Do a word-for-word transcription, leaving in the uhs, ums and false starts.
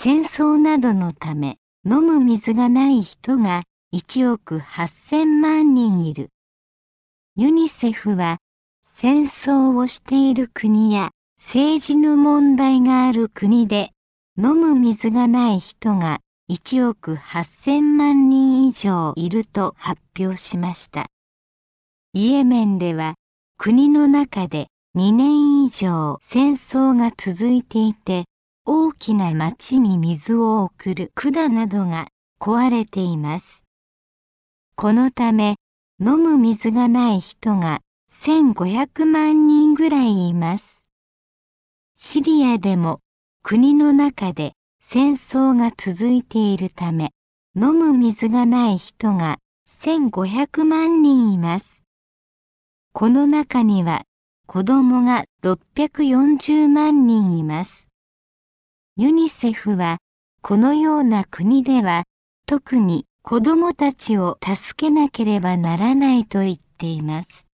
戦争などのため飲む水がない人がいちおくはっせんまんにんいる。ユニセフは戦争をしている国や政治の問題がある国で飲む水がない人がいちおくはっせんまんにん以上いると発表しました。イエメンでは国の中でにねん以上戦争が続いていて、大きな町に水を送る管などが壊れています。このため飲む水がない人がせんごひゃくまんにんぐらいいます。シリアでも国の中で戦争が続いているため、飲む水がない人がせんごひゃくまんにんいます。この中には子供がろっぴゃくよんじゅうまんにんいます。ユニセフはこのような国では特に子供たちを助けなければならないと言っています。